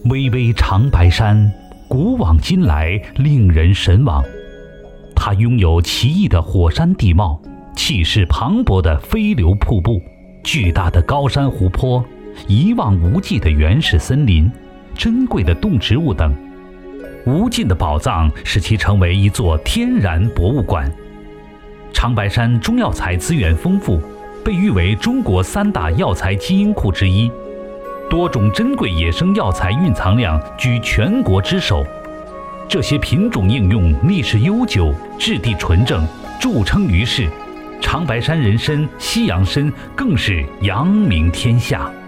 巍巍长白山，古往今来令人神往。它拥有奇异的火山地貌，气势磅礴的飞流瀑布，巨大的高山湖泊，一望无际的原始森林，珍贵的动植物等，无尽的宝藏使其成为一座天然博物馆。长白山中药材资源丰富，被誉为中国3大药材基因库之一，多种珍贵野生药材蕴藏量居全国之首。这些品种应用历史悠久，质地纯正，著称于世。长白山人参、西洋参更是扬名天下。